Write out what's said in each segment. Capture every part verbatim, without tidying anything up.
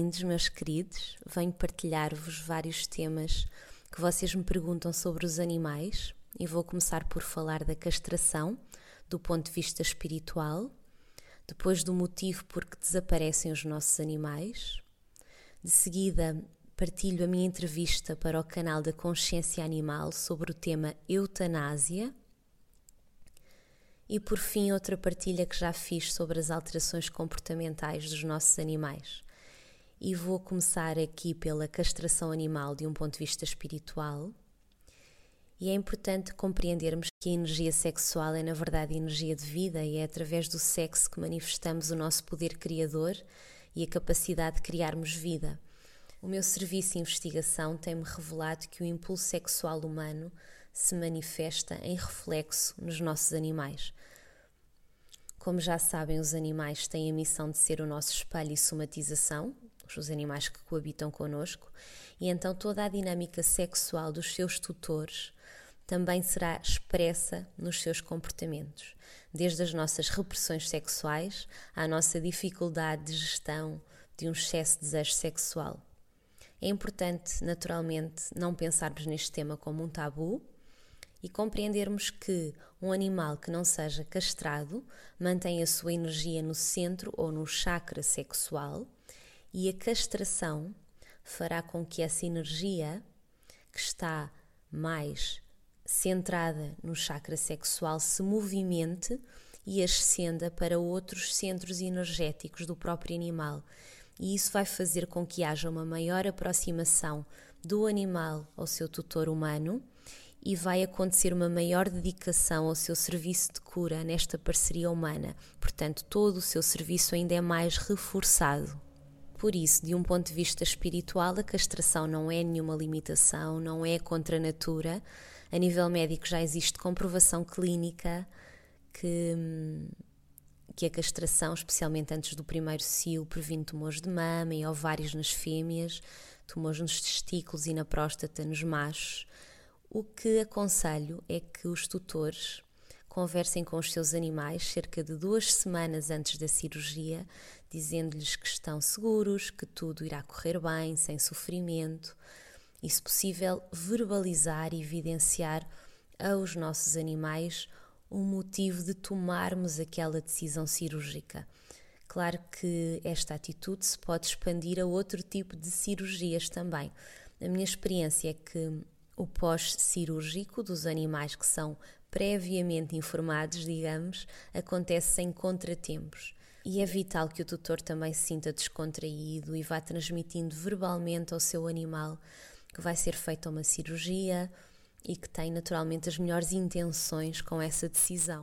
bem-vindos, meus queridos. Venho partilhar-vos vários temas que vocês me perguntam sobre os animais e vou começar por falar da castração, do ponto de vista espiritual, depois do motivo por que desaparecem os nossos animais. De seguida, partilho a minha entrevista para o canal da Consciência Animal sobre o tema eutanásia. E por fim, outra partilha que já fiz sobre as alterações comportamentais dos nossos animais. E vou começar aqui pela castração animal de um ponto de vista espiritual. E é importante compreendermos que a energia sexual é, na verdade, energia de vida e é através do sexo que manifestamos o nosso poder criador e a capacidade de criarmos vida. O meu serviço de investigação tem-me revelado que o impulso sexual humano se manifesta em reflexo nos nossos animais. Como já sabem, os animais têm a missão de ser o nosso espelho e somatização, os animais que coabitam connosco, e então toda a dinâmica sexual dos seus tutores também será expressa nos seus comportamentos, desde as nossas repressões sexuais à nossa dificuldade de gestão de um excesso de desejo sexual. É importante, naturalmente, não pensarmos neste tema como um tabu, e compreendermos que um animal que não seja castrado mantém a sua energia no centro ou no chakra sexual e a castração fará com que essa energia que está mais centrada no chakra sexual se movimente e ascenda para outros centros energéticos do próprio animal. E isso vai fazer com que haja uma maior aproximação do animal ao seu tutor humano e vai acontecer uma maior dedicação ao seu serviço de cura nesta parceria humana. Portanto, todo o seu serviço ainda é mais reforçado. Por isso, de um ponto de vista espiritual, a castração não é nenhuma limitação, não é contra a natura. A nível médico já existe comprovação clínica que, que a castração, especialmente antes do primeiro cio, previne tumores de mama e ovários nas fêmeas, tumores nos testículos e na próstata nos machos. O que aconselho é que os tutores conversem com os seus animais cerca de duas semanas antes da cirurgia, dizendo-lhes que estão seguros, que tudo irá correr bem, sem sofrimento, e, se possível, verbalizar e evidenciar aos nossos animais o motivo de tomarmos aquela decisão cirúrgica. Claro que esta atitude se pode expandir a outro tipo de cirurgias também. A minha experiência é que o pós-cirúrgico dos animais que são previamente informados, digamos, acontece sem contratempos. E é vital que o tutor também se sinta descontraído e vá transmitindo verbalmente ao seu animal que vai ser feita uma cirurgia e que tem naturalmente as melhores intenções com essa decisão.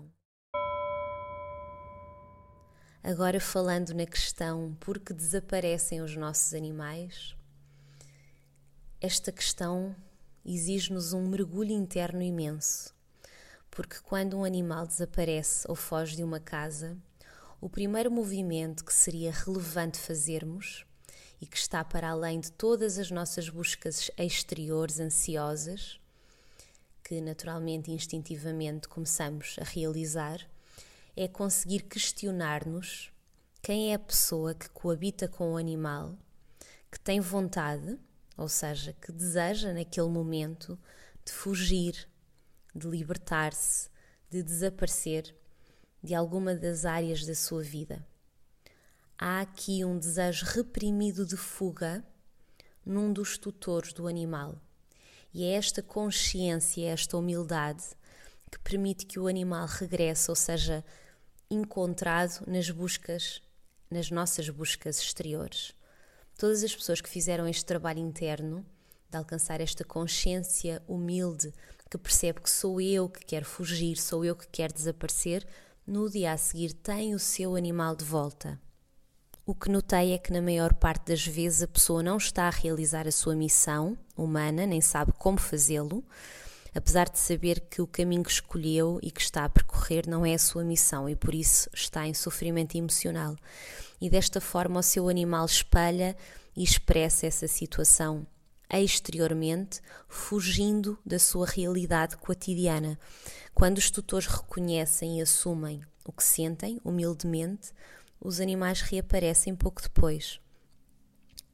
Agora, falando na questão por que desaparecem os nossos animais, esta questão exige-nos um mergulho interno imenso, porque quando um animal desaparece ou foge de uma casa, o primeiro movimento que seria relevante fazermos e que está para além de todas as nossas buscas exteriores ansiosas, que naturalmente e instintivamente começamos a realizar, é conseguir questionar-nos quem é a pessoa que coabita com o animal, que tem vontade, ou seja, que deseja naquele momento de fugir, de libertar-se, de desaparecer de alguma das áreas da sua vida. Há aqui um desejo reprimido de fuga num dos tutores do animal. E é esta consciência, esta humildade que permite que o animal regresse, ou seja, encontrado nas buscas, nas nossas buscas exteriores. Todas as pessoas que fizeram este trabalho interno, de alcançar esta consciência humilde, que percebe que sou eu que quero fugir, sou eu que quero desaparecer, no dia a seguir têm o seu animal de volta. O que notei é que na maior parte das vezes a pessoa não está a realizar a sua missão humana, nem sabe como fazê-lo, apesar de saber que o caminho que escolheu e que está a percorrer não é a sua missão e por isso está em sofrimento emocional. E desta forma o seu animal espelha e expressa essa situação exteriormente, fugindo da sua realidade cotidiana. Quando os tutores reconhecem e assumem o que sentem, humildemente, os animais reaparecem pouco depois.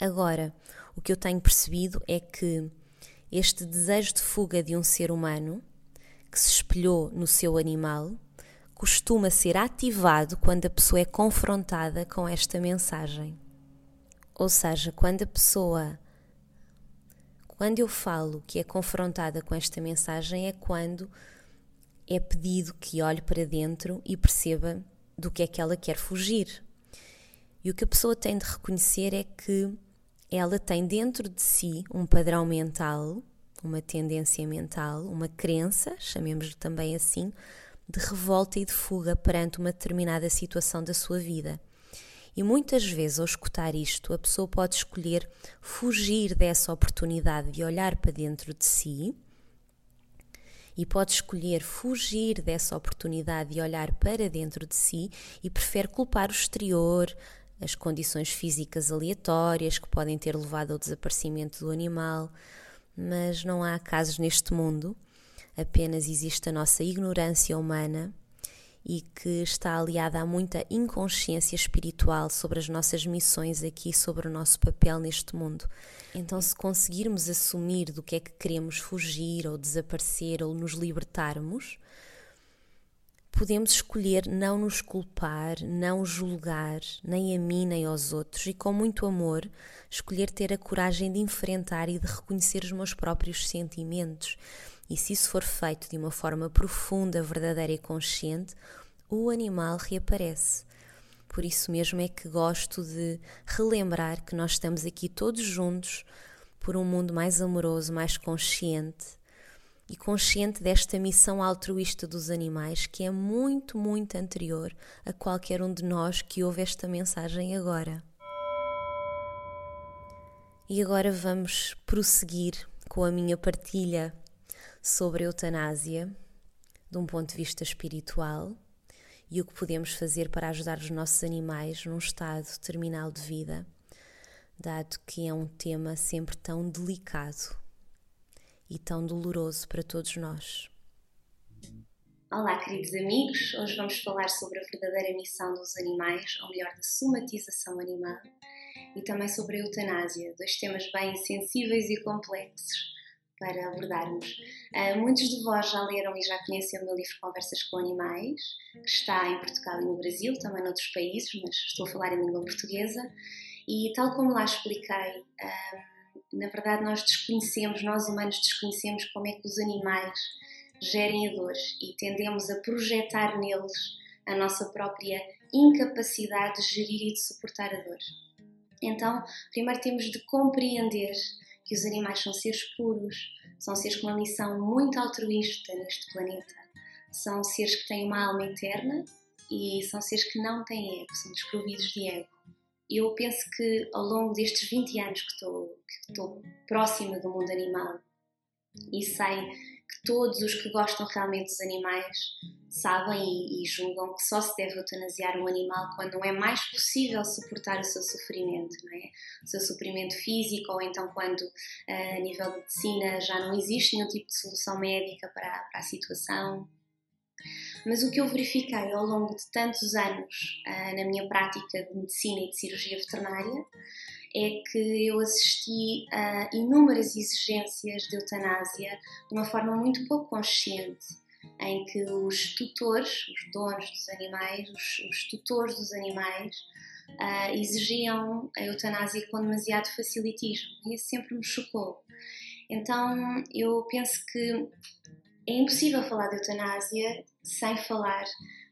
Agora, o que eu tenho percebido é que este desejo de fuga de um ser humano, que se espelhou no seu animal, costuma ser ativado quando a pessoa é confrontada com esta mensagem. Ou seja, quando a pessoa, quando eu falo que é confrontada com esta mensagem, é quando é pedido que olhe para dentro e perceba do que é que ela quer fugir. E o que a pessoa tem de reconhecer é que ela tem dentro de si um padrão mental, uma tendência mental, uma crença, chamemos-lhe também assim, de revolta e de fuga perante uma determinada situação da sua vida. E muitas vezes, ao escutar isto, a pessoa pode escolher fugir dessa oportunidade de olhar para dentro de si e pode escolher fugir dessa oportunidade de olhar para dentro de si e prefere culpar o exterior, as condições físicas aleatórias que podem ter levado ao desaparecimento do animal, mas não há casos neste mundo, apenas existe a nossa ignorância humana e que está aliada a muita inconsciência espiritual sobre as nossas missões aqui, sobre o nosso papel neste mundo. Então, se conseguirmos assumir do que é que queremos fugir ou desaparecer ou nos libertarmos, podemos escolher não nos culpar, não julgar, nem a mim nem aos outros, e com muito amor escolher ter a coragem de enfrentar e de reconhecer os meus próprios sentimentos. E se isso for feito de uma forma profunda, verdadeira e consciente, o animal reaparece. Por isso mesmo é que gosto de relembrar que nós estamos aqui todos juntos por um mundo mais amoroso, mais consciente, e consciente desta missão altruísta dos animais, que é muito, muito anterior a qualquer um de nós que ouve esta mensagem agora. E agora vamos prosseguir com a minha partilha sobre a eutanásia, de um ponto de vista espiritual, e o que podemos fazer para ajudar os nossos animais num estado terminal de vida, dado que é um tema sempre tão delicado e tão doloroso para todos nós. Olá, queridos amigos. Hoje vamos falar sobre a verdadeira missão dos animais, ou melhor, da somatização animal, e também sobre a eutanásia, dois temas bem sensíveis e complexos para abordarmos. Uh, muitos de vós já leram e já conhecem o meu livro Conversas com Animais, que está em Portugal e no Brasil, também noutros países, mas estou a falar em língua portuguesa, e tal como lá expliquei, uh, na verdade nós desconhecemos, nós humanos desconhecemos como é que os animais gerem a dor e tendemos a projetar neles a nossa própria incapacidade de gerir e de suportar a dor. Então, primeiro temos de compreender que os animais são seres puros, são seres com uma missão muito altruísta neste planeta, são seres que têm uma alma interna e são seres que não têm ego, são desprovidos de ego. Eu penso que ao longo destes vinte anos que estou, que estou próxima do mundo animal e sei que todos os que gostam realmente dos animais sabem e, e julgam que só se deve eutanasiar um animal quando não é mais possível suportar o seu sofrimento, não é? O seu sofrimento físico, ou então quando a nível de medicina já não existe nenhum tipo de solução médica para, para a situação. Mas o que eu verifiquei ao longo de tantos anos uh, na minha prática de medicina e de cirurgia veterinária é que eu assisti a inúmeras exigências de eutanásia de uma forma muito pouco consciente, em que os tutores, os donos dos animais, os, os tutores dos animais, uh, exigiam a eutanásia com demasiado facilitismo, e isso sempre me chocou. Então eu penso que é impossível falar de eutanásia sem falar,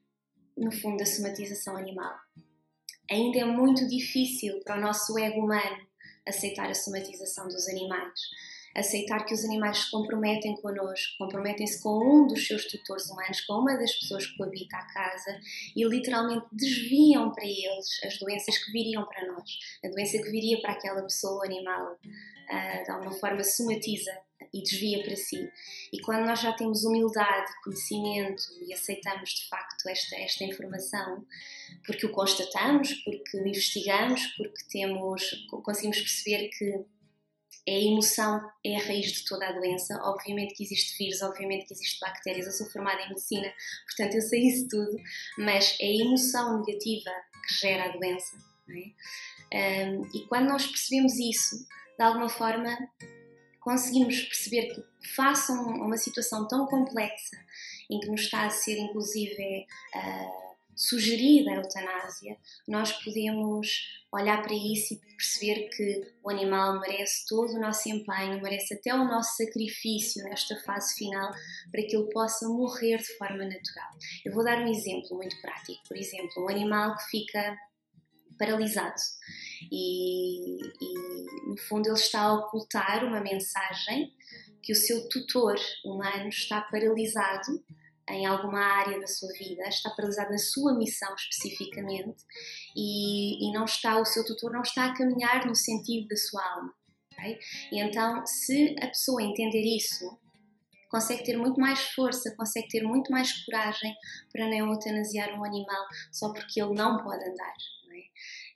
no fundo, da somatização animal. Ainda é muito difícil para o nosso ego humano aceitar a somatização dos animais, aceitar que os animais se comprometem connosco, comprometem-se com um dos seus tutores humanos, com uma das pessoas que cohabita a casa, e literalmente desviam para eles as doenças que viriam para nós, a doença que viria para aquela pessoa, o animal, uh, de alguma forma somatiza e desvia para si. E quando nós já temos humildade, conhecimento e aceitamos de facto esta, esta informação, porque o constatamos, porque o investigamos, porque temos, conseguimos perceber que a emoção é a raiz de toda a doença. Obviamente que existe vírus, obviamente que existe bactérias. Eu sou formada em medicina, portanto eu sei isso tudo, mas é a emoção negativa que gera a doença. não é? Um, e quando nós percebemos isso, de alguma forma conseguimos perceber que, face a uma situação tão complexa, em que nos está a ser inclusive uh, sugerida a eutanásia, nós podemos olhar para isso e perceber que o animal merece todo o nosso empenho, merece até o nosso sacrifício nesta fase final para que ele possa morrer de forma natural. Eu vou dar um exemplo muito prático. Por exemplo, um animal que fica paralisado e, e no fundo ele está a ocultar uma mensagem que o seu tutor humano está paralisado em alguma área da sua vida, está paralisado na sua missão especificamente e, e não está, o seu tutor não está a caminhar no sentido da sua alma. Okay? E então, se a pessoa entender isso, consegue ter muito mais força, consegue ter muito mais coragem para não eutanasiar um animal só porque ele não pode andar. Não é?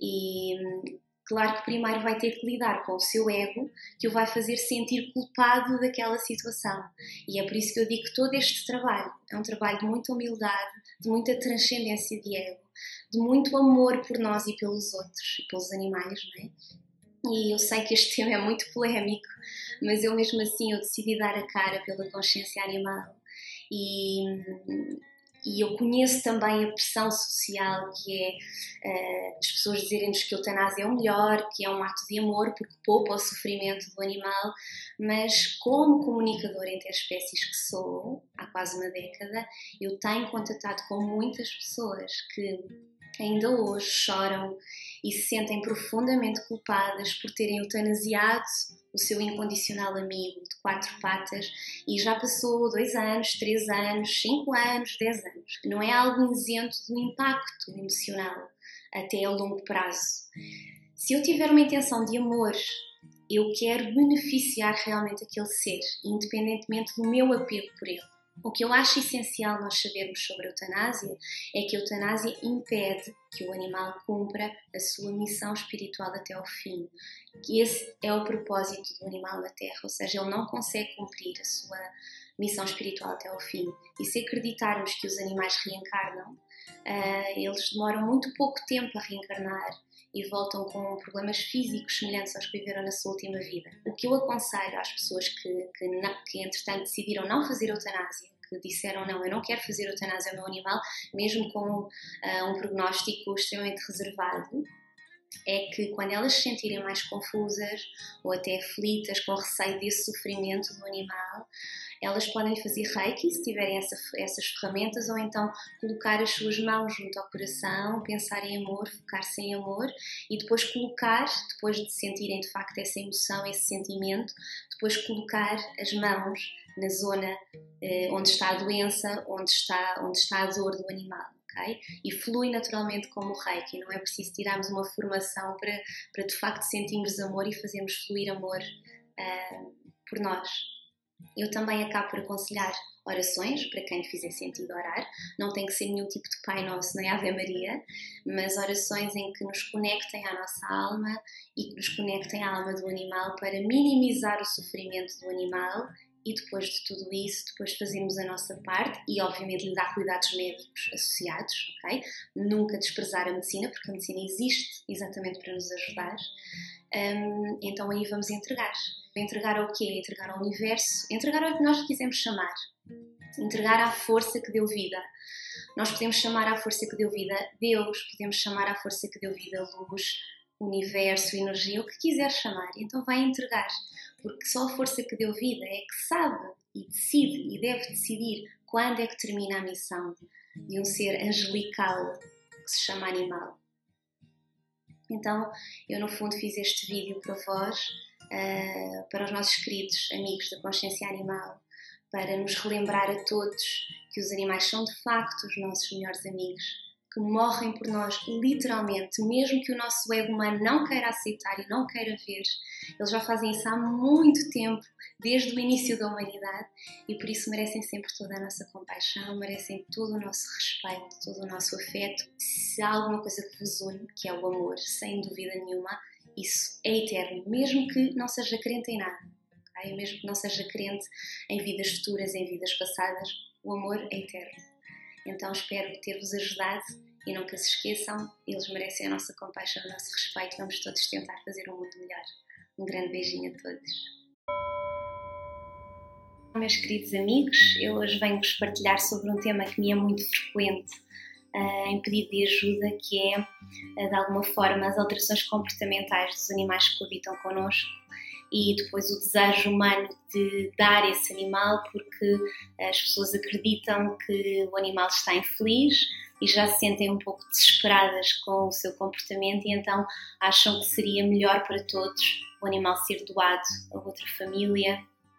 E claro que primeiro vai ter que lidar com o seu ego, que o vai fazer sentir culpado daquela situação. E é por isso que eu digo que todo este trabalho é um trabalho de muita humildade, de muita transcendência de ego, de muito amor por nós e pelos outros, e pelos animais, não é? E eu sei que este tema é muito polémico, mas eu mesmo assim eu decidi dar a cara pela consciência animal. E... E eu conheço também a pressão social que é uh, as pessoas dizerem-nos que a eutanásia é o melhor, que é um ato de amor porque poupa o sofrimento do animal, mas como comunicadora interespécies que sou, há quase uma década, eu tenho contatado com muitas pessoas que ainda hoje choram e se sentem profundamente culpadas por terem eutanasiado o seu incondicional amigo de quatro patas e já passou dois anos, três anos, cinco anos, dez anos. Não é algo isento de um impacto emocional até a longo prazo. Se eu tiver uma intenção de amor, eu quero beneficiar realmente aquele ser, independentemente do meu apego por ele. O que eu acho essencial nós sabermos sobre a eutanásia é que a eutanásia impede que o animal cumpra a sua missão espiritual até ao fim. Que esse é o propósito do animal na Terra, ou seja, ele não consegue cumprir a sua missão espiritual até ao fim. E se acreditarmos que os animais reencarnam, uh, eles demoram muito pouco tempo a reencarnar e voltam com problemas físicos semelhantes aos que viveram na sua última vida. O que eu aconselho às pessoas que, que, não, que entretanto decidiram não fazer eutanásia, que disseram não, eu não quero fazer eutanásia ao meu animal, mesmo com uh, um prognóstico extremamente reservado, é que quando elas se sentirem mais confusas ou até aflitas com receio desse sofrimento do animal, elas podem fazer reiki se tiverem essa, essas ferramentas, ou então colocar as suas mãos junto ao coração, pensar em amor, focar-se em amor e depois colocar, depois de sentirem de facto essa emoção, esse sentimento, depois colocar as mãos na zona eh, onde está a doença, onde está, onde está a dor do animal. Okay? E flui naturalmente como o reiki, não é preciso tirarmos uma formação para, para de facto sentirmos amor e fazermos fluir amor uh, por nós. Eu também acabo por aconselhar orações, para quem fizer sentido orar, não tem que ser nenhum tipo de Pai Nosso nem Ave Maria, mas orações em que nos conectem à nossa alma e que nos conectem à alma do animal para minimizar o sofrimento do animal. E depois de tudo isso, depois fazermos a nossa parte e obviamente lhe dar cuidados médicos associados, ok? Nunca desprezar a medicina, porque a medicina existe exatamente para nos ajudar. Um, então aí vamos entregar. Entregar ao quê? Entregar ao universo, entregar ao que nós quisermos chamar. Entregar à força que deu vida. Nós podemos chamar à força que deu vida Deus, podemos chamar à força que deu vida luz, universo, energia, o que quiser chamar. Então vai entregar, porque só a força que deu vida é que sabe e decide e deve decidir quando é que termina a missão de um ser angelical que se chama animal. Então, eu no fundo fiz este vídeo para vós, uh, para os nossos queridos amigos da consciência animal, para nos relembrar a todos que os animais são de facto os nossos melhores amigos, que morrem por nós literalmente, mesmo que o nosso ego humano não queira aceitar e não queira ver. Eles já fazem isso há muito tempo, desde o início da humanidade, e por isso merecem sempre toda a nossa compaixão, merecem todo o nosso respeito, todo o nosso afeto. Se há alguma coisa que vos une, que é o amor, sem dúvida nenhuma, isso é eterno, mesmo que não seja crente em nada, okay? Mesmo que não seja crente em vidas futuras, em vidas passadas, o amor é eterno. Então espero ter-vos ajudado E nunca se esqueçam, eles merecem a nossa compaixão, o nosso respeito. Vamos todos tentar fazer um mundo melhor. Um grande beijinho a todos. Meus queridos amigos, eu hoje venho-vos partilhar sobre um tema que me é muito frequente uh, em pedido de ajuda, que é, uh, de alguma forma, as alterações comportamentais dos animais que coabitam connosco e depois o desejo humano de dar esse animal, porque as pessoas acreditam que o animal está infeliz e já se sentem um pouco desesperadas com o seu comportamento e então acham que seria melhor para todos o animal ser doado a outra família,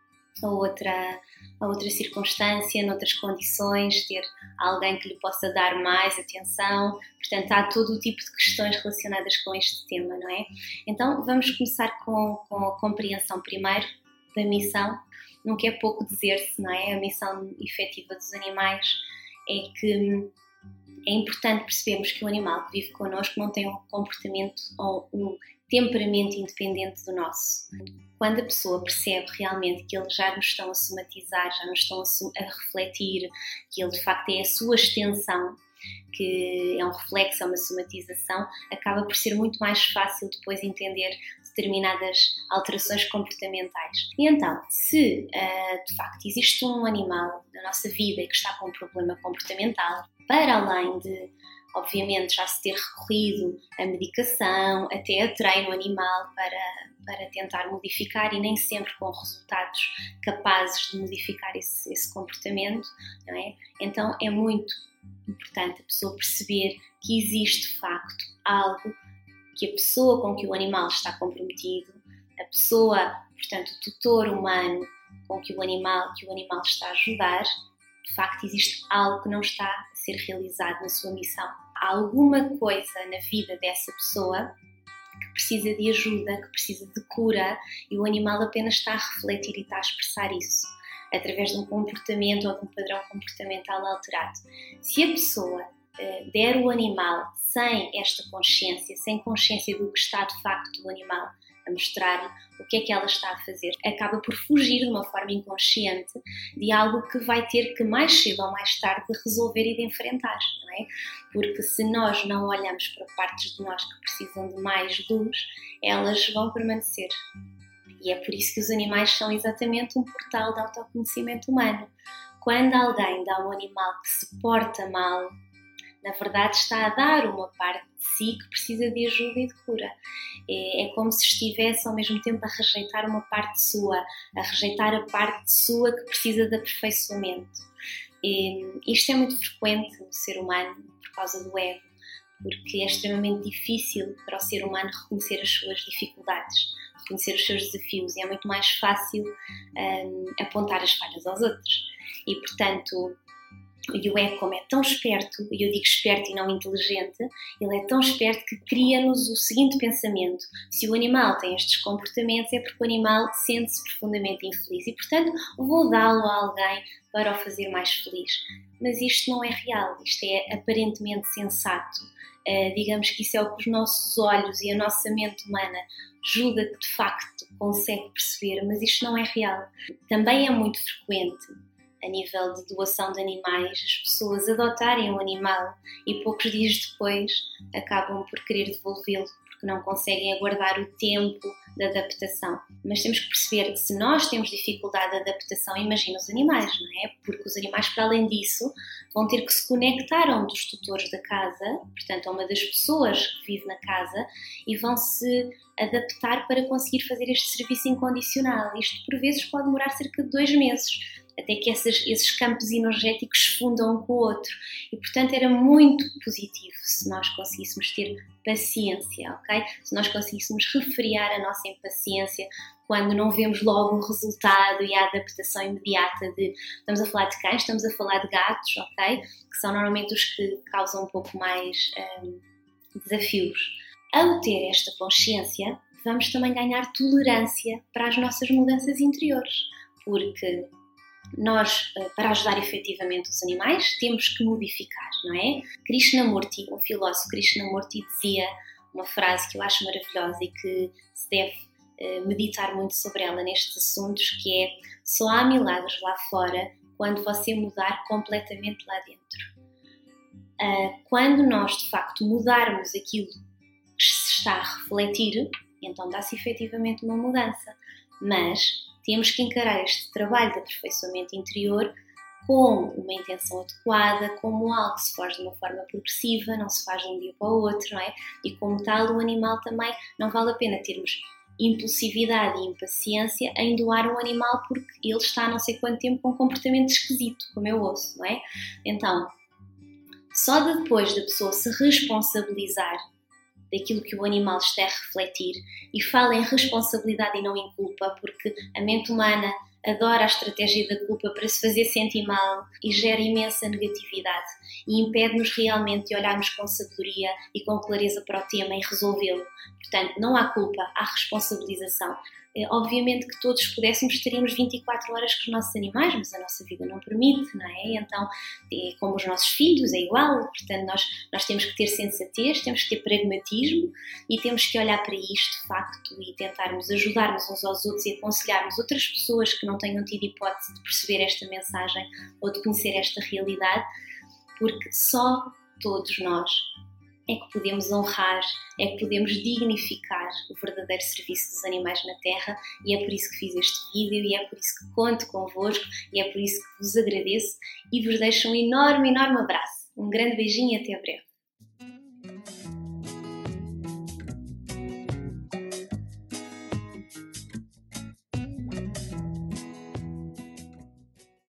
a outra, a outra circunstância, noutras condições, ter alguém que lhe possa dar mais atenção. Portanto, há todo o tipo de questões relacionadas com este tema, não é? Então, vamos começar com, com a compreensão primeiro da missão. Nunca é pouco dizer-se, não é? A missão efetiva dos animais é que é importante percebermos que o animal que vive connosco não tem um comportamento ou um temperamento independente do nosso. Quando a pessoa percebe realmente que eles já nos estão a somatizar, já nos estão a, a refletir, que ele de facto é a sua extensão, que é um reflexo, é uma somatização, acaba por ser muito mais fácil depois entender determinadas alterações comportamentais. E então, se uh, de facto existe um animal na nossa vida que está com um problema comportamental, para além de, obviamente, já se ter recorrido a medicação, até a treino animal para, para tentar modificar e nem sempre com resultados capazes de modificar esse, esse comportamento, não é? Então é muito importante a pessoa perceber que existe de facto algo que a pessoa com que o animal está comprometido, a pessoa, portanto, o tutor humano com que o animal, que o animal está a ajudar, de facto existe algo que não está a ser realizado na sua missão. Há alguma coisa na vida dessa pessoa que precisa de ajuda, que precisa de cura e o animal apenas está a refletir e está a expressar isso através de um comportamento ou de um padrão comportamental alterado. Se a pessoa uh, der o animal sem esta consciência, sem consciência do que está de facto o animal a mostrar-lhe, o que é que ela está a fazer, acaba por fugir de uma forma inconsciente de algo que vai ter que mais cedo ou mais tarde resolver e de enfrentar, não é? Porque se nós não olhamos para partes de nós que precisam de mais luz, elas vão permanecer. E é por isso que os animais são exatamente um portal de autoconhecimento humano. Quando alguém dá um animal que se porta mal, na verdade está a dar uma parte de si que precisa de ajuda e de cura. É, é como se estivesse ao mesmo tempo a rejeitar uma parte sua, a rejeitar a parte sua que precisa de aperfeiçoamento. E isto é muito frequente no ser humano por causa do ego, porque é extremamente difícil para o ser humano reconhecer as suas dificuldades, reconhecer os seus desafios, e é muito mais fácil um, apontar as falhas aos outros. E, portanto, e o ego, como é tão esperto, e eu digo esperto e não inteligente, ele é tão esperto que cria-nos o seguinte pensamento: se o animal tem estes comportamentos é porque o animal sente-se profundamente infeliz e, portanto, vou dá-lo a alguém para o fazer mais feliz. Mas isto não é real, isto é aparentemente sensato. Uh, digamos que isso é o que os nossos olhos e a nossa mente humana julga que de facto consegue perceber, mas isto não é real. Também é muito frequente, a nível de doação de animais, as pessoas adotarem um animal e poucos dias depois acabam por querer devolvê-lo porque não conseguem aguardar o tempo de adaptação. Mas temos que perceber, se nós temos dificuldade de adaptação, imagina os animais, não é? Porque os animais, para além disso, vão ter que se conectar a um dos tutores da casa, portanto a uma das pessoas que vive na casa, e vão se adaptar para conseguir fazer este serviço incondicional. Isto por vezes pode demorar cerca de dois meses, até que esses, esses campos energéticos se fundam um com o outro. E, portanto, era muito positivo se nós conseguíssemos ter paciência, ok? Se nós conseguíssemos refrear a nossa impaciência quando não vemos logo o resultado e a adaptação imediata de... Estamos a falar de cães, estamos a falar de gatos, ok? Que são normalmente os que causam um pouco mais hum, desafios. Ao ter esta consciência, vamos também ganhar tolerância para as nossas mudanças interiores, porque nós, para ajudar efetivamente os animais, temos que modificar, não é? Krishnamurti, o filósofo Krishnamurti, dizia uma frase que eu acho maravilhosa e que se deve meditar muito sobre ela nestes assuntos, que é: só há milagres lá fora quando você mudar completamente lá dentro. quando nós de facto mudarmos aquilo que se está a refletir, então dá-se efetivamente uma mudança. Mas temos que encarar este trabalho de aperfeiçoamento interior com uma intenção adequada, como algo que se faz de uma forma progressiva, não se faz de um dia para o outro, não é? E como tal, o animal também não vale a pena termos impulsividade e impaciência em doar um animal porque ele está há não sei quanto tempo com um comportamento esquisito, como eu ouço, não é? Então, só depois da pessoa se responsabilizar daquilo que o animal está a refletir, e fala em responsabilidade e não em culpa, porque a mente humana adora a estratégia da culpa para se fazer sentir mal e gera imensa negatividade e impede-nos realmente de olharmos com sabedoria e com clareza para o tema e resolvê-lo. Portanto, não há culpa, há responsabilização. Obviamente que todos pudéssemos, teríamos vinte e quatro horas com os nossos animais, mas a nossa vida não permite, não é? Então, é como os nossos filhos, é igual. Portanto, nós, nós temos que ter sensatez, temos que ter pragmatismo e temos que olhar para isto, de facto, e tentarmos ajudar-nos uns aos outros e aconselharmos outras pessoas que não tenham tido hipótese de perceber esta mensagem ou de conhecer esta realidade, porque só todos nós é que podemos honrar, é que podemos dignificar o verdadeiro serviço dos animais na Terra, e é por isso que fiz este vídeo, e é por isso que conto convosco, e é por isso que vos agradeço e vos deixo um enorme, enorme abraço. Um grande beijinho e até breve.